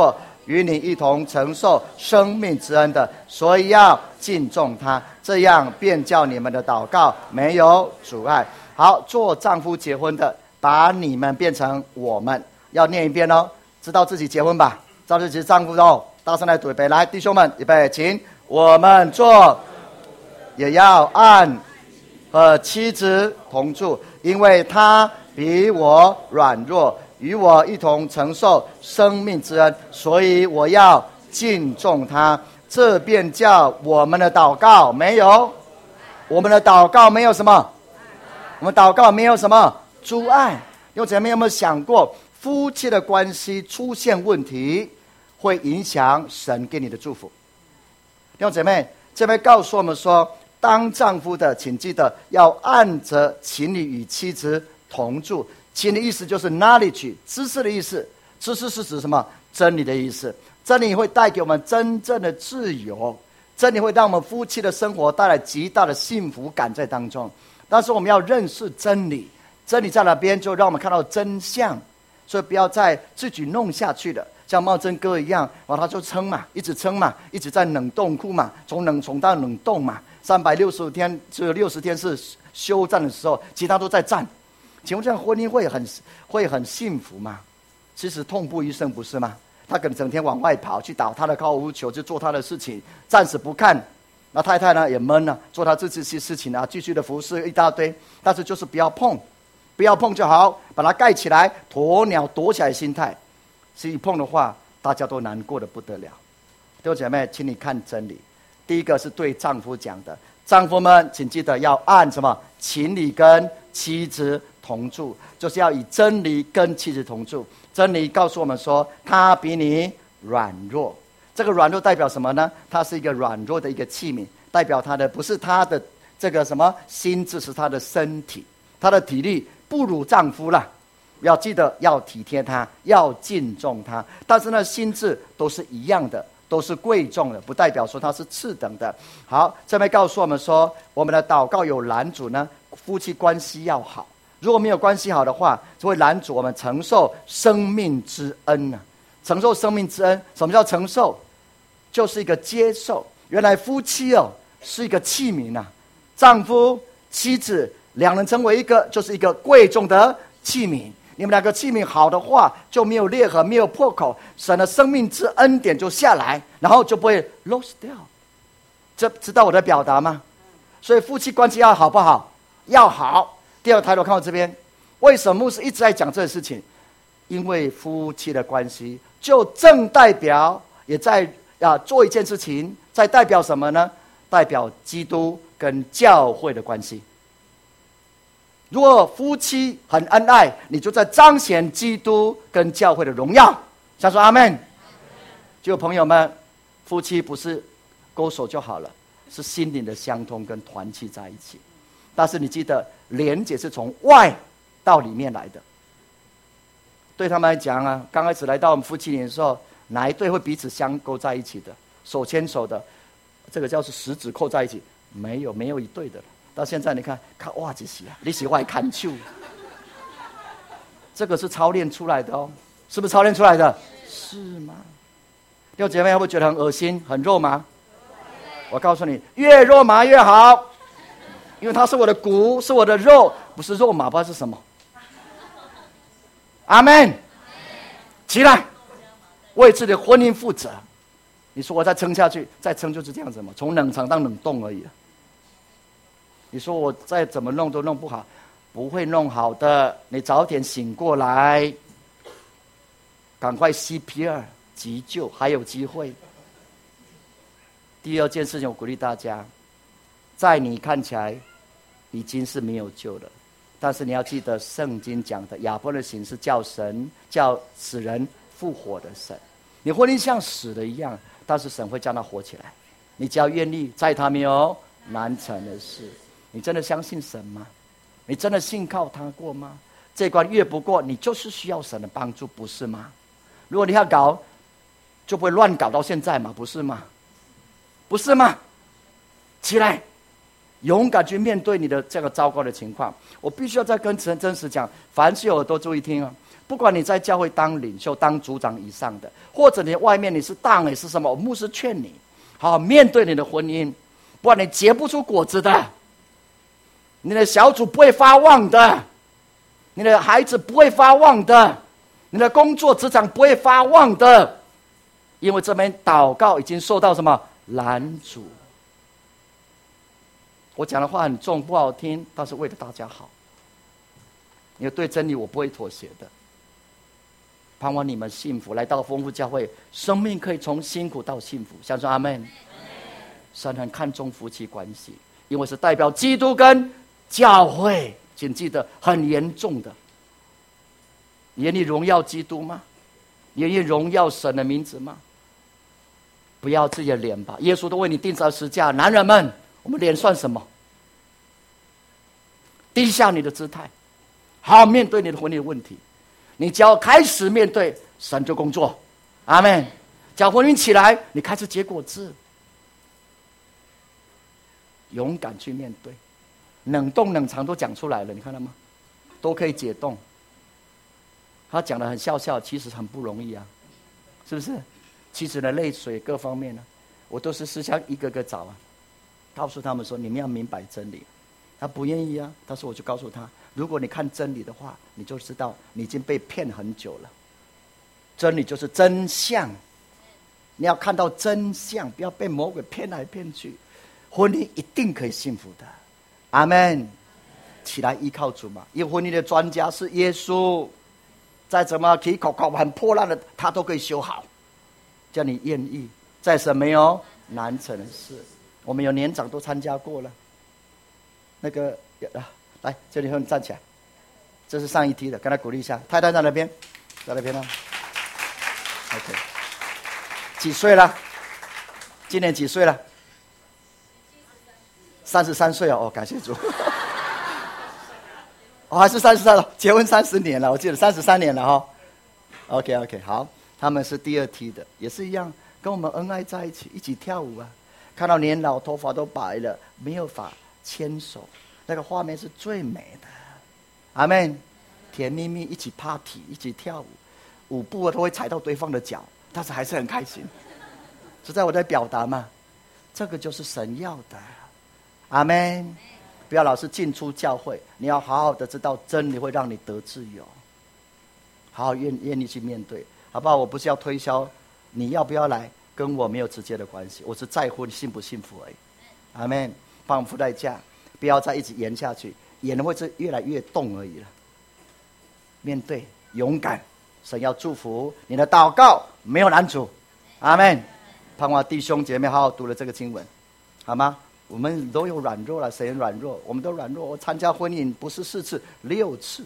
与你一同承受生命之恩的，所以要敬重他，这样便叫你们的祷告没有阻碍。好，做丈夫结婚的，把你们变成我们，要念一遍哦。知道自己结婚吧？知道自己是丈夫哦，大声来读一遍。来，弟兄们，预备，请我们做，也要按和妻子同住，因为他比我软弱，与我一同承受生命之恩，所以我要敬重他。这便叫我们的祷告没有，我们的祷告没有什么，我们祷告没有什么阻碍。弟兄姐妹有没有想过，夫妻的关系出现问题，会影响神给你的祝福？弟兄姐妹，这边告诉我们说，当丈夫的，请记得要按着情理与妻子同住。情的意思就是 knowledge， 知识的意思。知识是指什么？真理的意思。真理会带给我们真正的自由，真理会让我们夫妻的生活带来极大的幸福感在当中。但是我们要认识真理，真理在那边就让我们看到真相，所以不要再自己弄下去了。像茂珍哥一样，他就撑嘛，一直撑嘛，一直在冷冻库嘛，从冷冻到冷冻嘛，365天只有60天是休战的时候，其他都在战。请问这样婚姻会很幸福吗？其实痛不欲生，不是吗？他可能整天往外跑，去打他的高尔夫球，去做他的事情，暂时不看。那太太呢也闷了，做他自己的事情啊，继续的服侍一大堆，但是就是不要碰，不要碰就好，把它盖起来，鸵鸟躲起来的心态。是一碰的话，大家都难过的不得了。弟兄姐妹，请你看真理。第一个是对丈夫讲的，丈夫们请记得要按什么？情理跟妻子同住，就是要以真理跟妻子同住。真理告诉我们说，他比你软弱。这个软弱代表什么呢？他是一个软弱的一个器皿，代表他的不是他的这个什么心智，是他的身体，他的体力不如丈夫了。要记得要体贴他，要敬重他，但是呢，心智都是一样的，都是贵重的，不代表说他是次等的。好，这边告诉我们说，我们的祷告有拦阻呢，夫妻关系要好。如果没有关系好的话，就会拦阻我们承受生命之恩呢。承受生命之恩，什么叫承受？就是一个接受。原来夫妻是一个器皿啊，丈夫妻子两人成为一个，就是一个贵重的器皿。你们两个器皿好的话，就没有裂痕，没有破口，神的生命之恩典就下来，然后就不会 lost 掉。这知道我的表达吗？所以夫妻关系要好不好？要好。第二个抬头看到这边，为什么牧师一直在讲这个事情？因为夫妻的关系就正代表，也在做一件事情，在代表什么呢？代表基督跟教会的关系。如果夫妻很恩爱，你就在彰显基督跟教会的荣耀。想说阿们。就朋友们，夫妻不是勾手就好了，是心灵的相通跟团契在一起。但是你记得，连结是从外到里面来的。对他们来讲啊，刚开始来到我们夫妻年的时候，哪一对会彼此相勾在一起的？手牵手的，这个叫是十指扣在一起，没有一对的了。到现在你看哇，这是啊，你喜欢看球，这个是操练出来的哦，是不是操练出来的？是吗？弟兄姐妹会不会觉得很恶心、很肉麻？我告诉你，越肉麻越好，因为它是我的骨，是我的肉，不是肉麻，不知道是什么。阿们，起来，为自己的婚姻负责。你说我再撑下去，再撑就是这样子嘛，从冷藏到冷冻而已。你说我再怎么弄都弄不好，不会弄好的。你早点醒过来，赶快 CPR 急救，还有机会。第二件事情，我鼓励大家，在你看起来已经是没有救了，但是你要记得圣经讲的，亚伯的形是叫死人复活的神。你婚姻像死的一样，但是神会叫他活起来。你只要愿意，在他没有难成的事。你真的相信神吗？你真的信靠他过吗？这关越不过，你就是需要神的帮助，不是吗？如果你要搞，就不会乱搞到现在嘛，不是吗？不是吗？起来，勇敢去面对你的这个糟糕的情况。我必须要再跟真实讲，凡是有耳朵注意听啊！ 不管你在教会当领袖、当组长以上的，或者你外面你是当也是什么，牧师劝你好好面对你的婚姻，不然你结不出果子的，你的小组不会发旺的，你的孩子不会发旺的，你的工作职场不会发旺的，因为这边祷告已经受到什么拦阻。我讲的话很重，不好听，但是为了大家好。因为对真理我不会妥协的。盼望你们幸福，来到丰富教会，生命可以从辛苦到幸福。想说阿们。神很看重夫妻关系，因为是代表基督跟教会，请记得很严重的。你愿意荣耀基督吗？你愿意荣耀神的名字吗？不要自己的脸吧，耶稣都为你钉上十字架，男人们，我们脸算什么？低下你的姿态，好好面对你的婚姻问题。你只要开始面对，神就工作。阿们。只要婚姻起来，你开始结果子，勇敢去面对，冷冻冷藏都讲出来了，你看到吗？都可以解冻。他讲得很笑笑，其实很不容易啊，是不是？妻子的泪水各方面呢，我都是私下一个个找啊，告诉他们说你们要明白真理。他不愿意啊，但是我就告诉他，如果你看真理的话，你就知道你已经被骗很久了。真理就是真相，你要看到真相，不要被魔鬼骗来骗去。婚姻一定可以幸福的。阿们。起来依靠主嘛，因为婚姻的专家是耶稣，再怎么起口很破烂的，他都可以修好。叫你愿意，在神没有难成的事。我们有年长都参加过了。那个来这里，你站起来，这是上一梯的，跟他鼓励一下。太太在那边，在那边呢。OK， 几岁了？今年几岁了？33岁哦，感谢主。哦，还是33了，结婚30年了，我记得33年了哈。OK， 好，他们是第二梯的，也是一样，跟我们恩爱在一起，一起跳舞啊。看到年老，头发都白了，没有法牵手，那个画面是最美的。阿们。甜蜜蜜，一起 party， 一起跳舞，舞步都会踩到对方的脚，但是还是很开心。是在我在表达嘛？这个就是神要的。阿们。不要老是进出教会，你要好好的知道真理会让你得自由，好好愿意去面对，好不好？我不是要推销，你要不要来跟我没有直接的关系，我是在乎你幸不幸福而已。阿们。帮我们付代价，不要再一直延下去，演会是越来越动而已了。面对，勇敢，神要祝福你的祷告没有难处。阿们。盼望弟兄姐妹好好读了这个经文，好吗？我们都有软弱了，谁软弱？我们都软弱。我参加婚姻不是4次，6次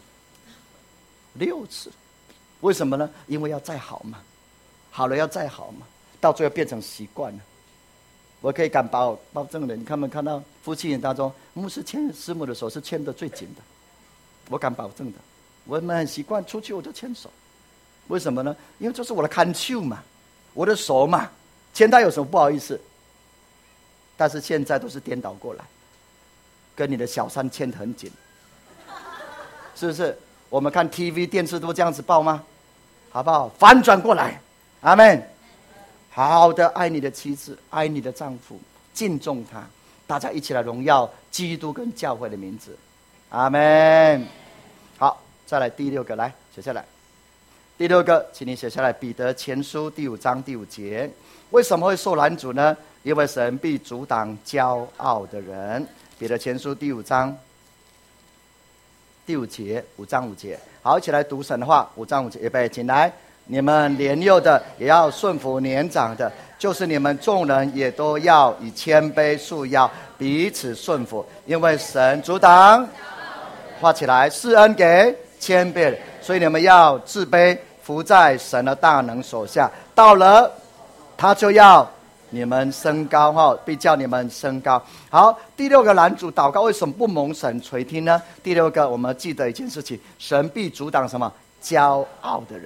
，6次。为什么呢？因为要再好嘛，好了要再好嘛，到最后变成习惯了。我可以敢保证的，你看没看到夫妻人当中，牧师牵师母的手是牵得最紧的，我敢保证的。我们很习惯出去我就牵手，为什么呢？因为这是我的看手嘛，我的手嘛，牵他有什么不好意思？但是现在都是颠倒过来，跟你的小三牵得很紧，是不是？我们看 TV 电视都这样子报吗？好不好？反转过来。阿们。好好的爱你的妻子，爱你的丈夫，敬重他，大家一起来荣耀基督跟教会的名字。阿们。好，再来第6个，来写下来。第6个，请你写下来，彼得前书第5章第5节。为什么会受拦阻呢？因为神必阻挡骄傲的人。彼得前书第5章第5节，5章5节。好，一起来读神的话。5章5节，预备，请来。你们年幼的也要顺服年长的，就是你们众人也都要以谦卑束腰，彼此顺服，因为神阻挡，画起来，施恩给谦卑人，所以你们要自卑，服在神的大能手下。到了，他就要你们升高哈，必叫你们升高。好，第6个拦阻祷告为什么不蒙神垂听呢？第6个，我们记得一件事情，神必阻挡什么？骄傲的人。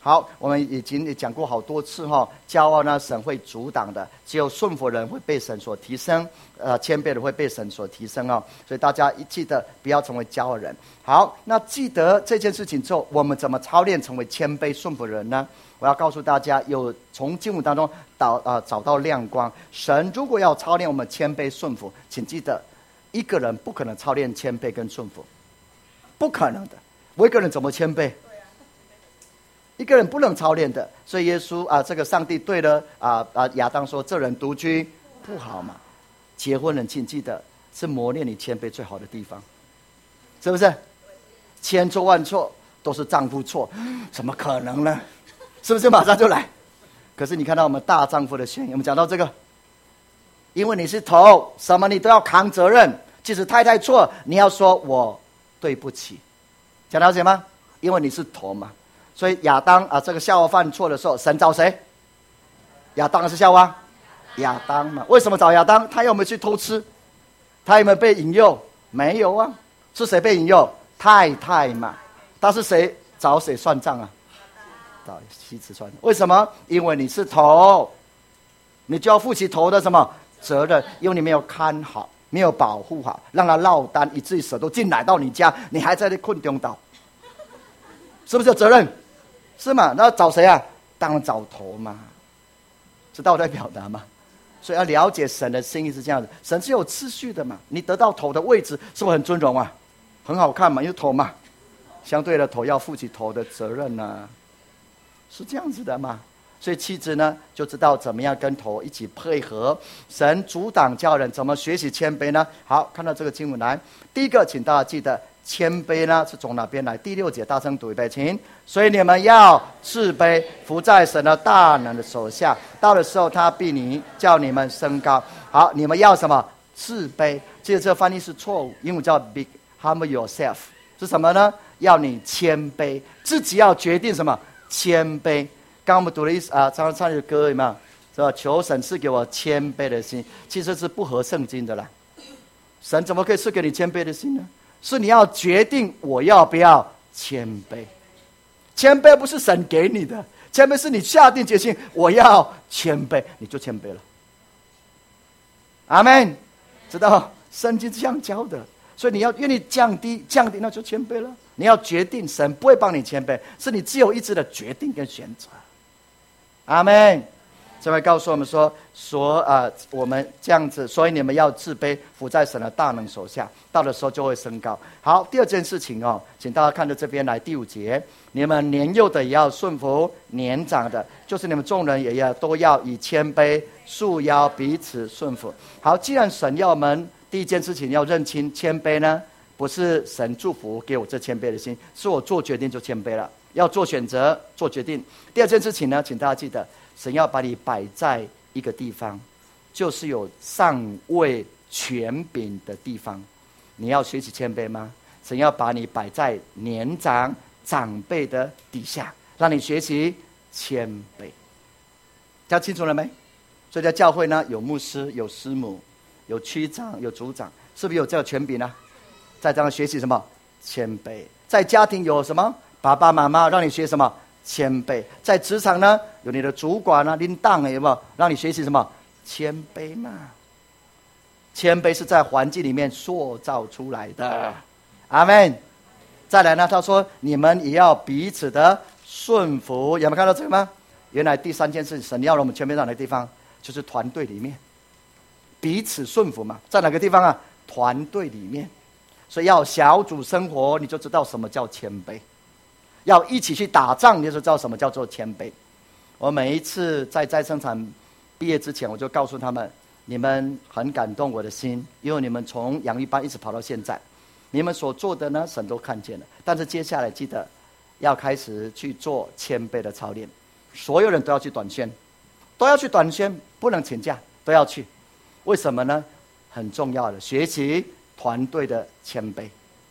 好，我们已经也讲过好多次哈，骄傲呢神会阻挡的，只有顺服人会被神所提升，谦卑的会被神所提升哦。所以大家记得不要成为骄傲人。好，那记得这件事情之后，我们怎么操练成为谦卑顺服人呢？我要告诉大家，有从经文当中找到亮光。神如果要操练我们谦卑顺服，请记得，一个人不可能操练谦卑跟顺服，不可能的。我一个人怎么谦卑？一个人不能操练的。所以耶稣这个上帝对了亚当说：“这人独居不好嘛。”结婚人请记得，是磨练你谦卑最好的地方，是不是？千错万错都是丈夫错，怎么可能呢？是不是马上就来？可是你看到我们大丈夫的宣言，我们讲到这个，因为你是头，什么你都要扛责任，即使太太错，你要说我对不起，讲到什么？因为你是头嘛。所以亚当这个夏娃犯错的时候，神找谁？亚当是夏娃？亚当嘛。为什么找亚当？他有没有去偷吃？他有没有被引诱？没有啊。是谁被引诱？太太嘛。他是谁找谁算账啊？找妻子算账。为什么？因为你是头，你就要负起头的什么责任？因为你没有看好，没有保护好，让他落单，以至于蛇都进来到你家，你还在那困中岛，是不是有责任？是吗？那找谁啊？当然找头嘛。知道我在表达吗？所以要了解神的心意是这样子，神是有次序的嘛。你得到头的位置，是不是很尊荣啊？很好看嘛，因为头嘛。相对的，头要负起头的责任啊，是这样子的嘛。所以妻子呢，就知道怎么样跟头一起配合。神阻挡教人，怎么学习谦卑呢？好，看到这个经文来，第一个，请大家记得。谦卑呢是从哪边来？第6节，大声读一遍，请。所以你们要自卑，服在神的大能的手下。到的时候，他必叫你们升高。好，你们要什么？自卑。记得这个翻译是错误，英文叫 "be humble yourself" 是什么呢？要你谦卑，自己要决定什么？谦卑。刚刚我们读了唱一首歌有没有？是吧？求神赐给我谦卑的心，其实是不合圣经的啦。神怎么可以赐给你谦卑的心呢？是你要决定我要不要谦卑。谦卑不是神给你的，谦卑是你下定决心我要谦卑，你就谦卑了。阿们，知道圣经这样教的。所以你要愿意降低，那就谦卑了。你要决定，神不会帮你谦卑，是你自由意志的决定跟选择。阿们。这位告诉我们说我们这样子，所以你们要自卑，服在神的大能手下，到的时候就会升高。好，第二件事情请大家看到这边来，第5节，你们年幼的也要顺服年长的，就是你们众人也都要以谦卑束腰，彼此顺服。好，既然神要我们第一件事情要认清谦卑呢，不是神祝福给我这谦卑的心，是我做决定就谦卑了，要做选择做决定。第二件事情呢，请大家记得，神要把你摆在一个地方，就是有上位权柄的地方。你要学习谦卑吗？神要把你摆在年长长辈的底下，让你学习谦卑。讲清楚了没？所以在教会呢，有牧师，有师母，有区长，有组长，是不是有这个权柄呢？在这样学习什么？谦卑。在家庭有什么？爸爸妈妈让你学什么？谦卑。在职场呢，有你的主管啊，领导有没有让你学习什么？谦卑嘛。谦卑是在环境里面塑造出来的。阿们。再来呢，他说你们也要彼此的顺服。有没有看到这个吗？原来第3件事，神要我们谦卑到哪个地方？就是团队里面彼此顺服嘛。在哪个地方啊？团队里面。所以要小组生活，你就知道什么叫谦卑。要一起去打仗，你就知道什么叫做谦卑。我每一次在再生产毕业之前，我就告诉他们，你们很感动我的心，因为你们从养育班一直跑到现在，你们所做的呢，神都看见了。但是接下来记得要开始去做谦卑的操练，所有人都要去短宣，不能请假，都要去。为什么呢？很重要的，学习团队的谦卑。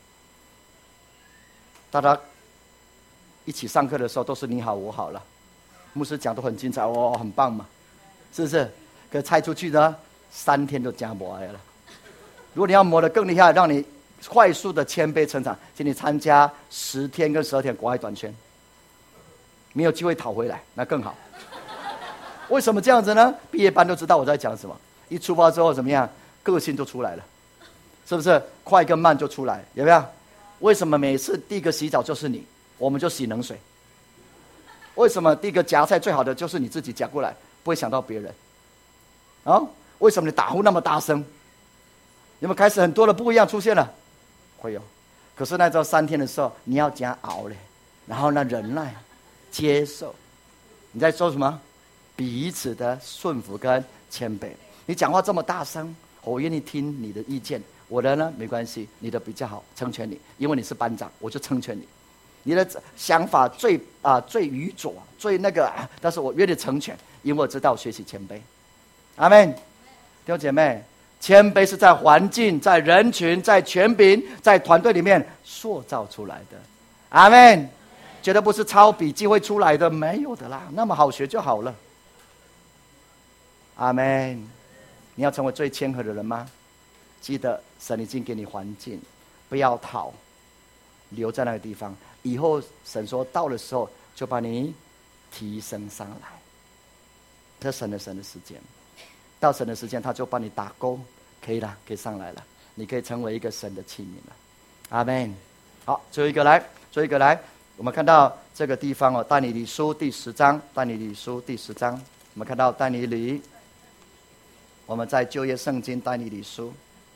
大家一起上课的时候都是你好我好了，牧师讲都很精彩，很棒嘛，是不是？可拆出去呢，3天就讲不完了。如果你要磨得更厉害，让你快速的谦卑成长，请你参加10天跟12天国外短宣。 没有机会讨回来，那更好。为什么这样子呢？毕业班都知道我在讲什么。一出发之后怎么样？个性就出来了，是不是？快跟慢就出来，有没有？为什么每次第一个洗澡就是你，我们就洗冷水？为什么第一个夹菜最好的就是你自己夹过来，不会想到别人？啊？为什么你打呼那么大声？有没有开始很多的不一样出现了？会有。可是那这3天的时候，你要讲熬嘞，然后呢忍耐、接受。你在说什么？彼此的顺服跟谦卑。你讲话这么大声，我愿意听你的意见。我的呢没关系，你的比较好，成全你，因为你是班长，我就成全你。你的想法最愚拙，最那个，但是我愿意成全，因为我知道学习谦卑。阿们。弟兄姐妹，谦卑是在环境、在人群、在权柄、在团队里面塑造出来的。阿们。绝对不是抄笔记会出来的，没有的啦，那么好学就好了。阿们。你要成为最谦和的人吗？记得神已经给你环境，不要逃，留在那个地方。以后神说到的时候，就把你提升上来。这神的时间，到神的时间，他就帮你打勾，可以了，可以上来了，你可以成为一个神的器皿了。阿们。好，最后一个来。我们看到这个地方但以理书第10章，但以理书第10章，我们看到但以理，我们在旧约圣经但以理书，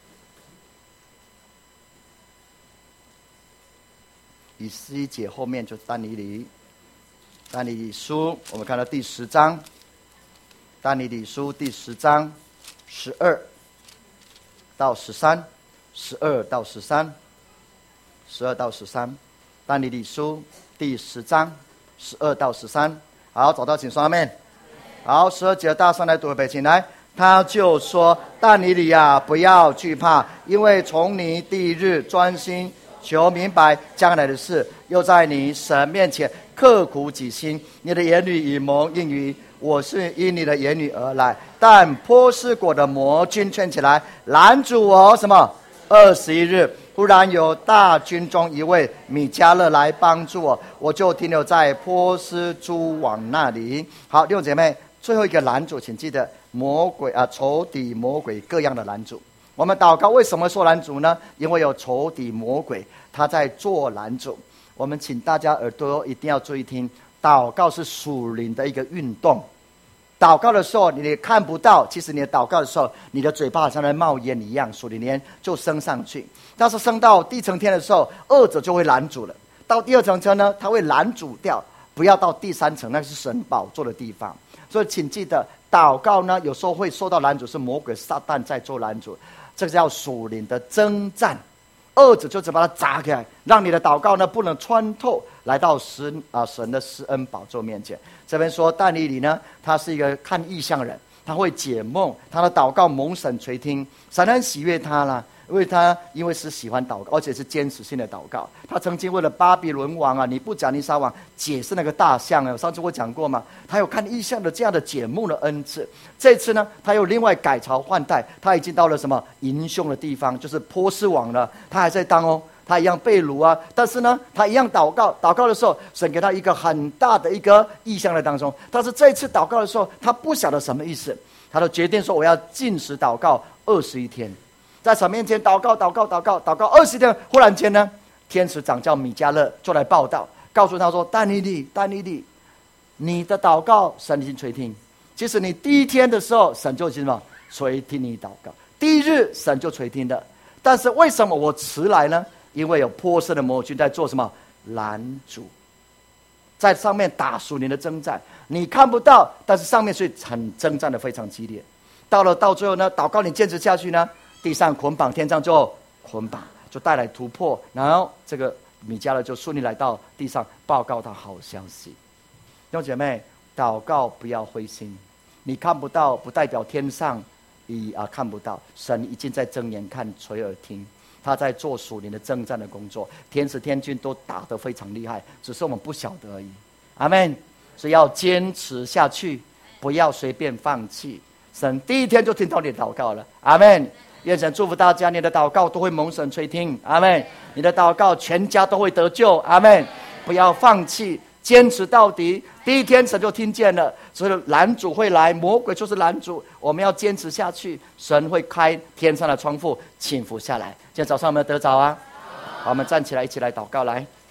以斯帖记后面就是但以理，但以理书，我们看到第10章，但以理书第10章12到13，但以理书第10章12到13。好，找到请说阿们。好，12节大声来读一遍，请来。他就说：但以理啊，不要惧怕，因为从你第一日专心求明白将来的事，又在你神面前刻苦己心，你的言语以蒙应允。我是因你的言语而来，但波斯国的魔军圈起来拦住我什么？21日，忽然有大军中一位米迦勒来帮助我，我就停留在波斯诸王那里。好，弟兄姐妹，最后一个拦阻，请记得魔鬼仇敌魔鬼各样的拦阻。我们祷告为什么说拦阻呢？因为有仇敌魔鬼他在做拦阻。我们请大家耳朵一定要注意听，祷告是属灵的一个运动。祷告的时候你看不到，其实你的祷告的时候，你的嘴巴好像在冒烟一样，属灵的烟就升上去。但是升到第一层天的时候，恶者就会拦阻了。到第2层天呢，他会拦阻掉，不要到第3层，那是神宝座的地方。所以请记得，祷告呢有时候会受到拦阻，是魔鬼撒旦在做拦阻，这叫属灵的征战。恶者就是把它砸开来，让你的祷告呢不能穿透，来到神的施恩宝座面前。这边说但以理呢，他是一个看异象的人，他会解梦，他的祷告蒙神垂听，神很喜悦他啦。因为是喜欢祷告，而且是坚持性的祷告。他曾经为了巴比伦王尼布甲尼撒王解释那个大象上次我讲过嘛，他有看异象的这样的解梦的恩赐。这次呢，他又另外改朝换代，他已经到了什么营凶的地方，就是波斯王了，他还在当他一样被掳但是呢，他一样祷告的时候，神给他一个很大的一个异象在当中。但是这一次祷告的时候，他不晓得什么意思，他就决定说我要禁食祷告21天。在神面前祷告20天，忽然间呢，天使长叫米迦勒就来报道，告诉他说：但以理，你的祷告神已经垂听。其实你第1天的时候，神就已经什么垂听你祷告，第1日神就垂听的。但是为什么我迟来呢？因为有波斯的魔军在做什么拦阻，在上面打属灵的征战，你看不到，但是上面是很征战的非常激烈。到最后呢，祷告你坚持下去呢，地上捆绑，天上就捆绑，就带来突破。然后这个米迦勒就顺利来到地上，报告他好消息。弟兄姐妹，祷告不要灰心，你看不到不代表天上看不到，神已经在睁眼看垂耳听，他在做属灵的征战的工作，天使天军都打得非常厉害，只是我们不晓得而已。阿们。所以要坚持下去，不要随便放弃。神第1天就听到你的祷告了。阿们。愿神祝福大家，你的祷告都会蒙神垂听。阿们。你的祷告全家都会得救。阿们。不要放弃， 坚持到底。第一天神就听见了，所以拦阻会来，魔鬼就是拦阻，我们要坚持下去，神会开天上的窗户倾福下来。今天早上有没有得着啊？好，我们站起来，一起来祷告来。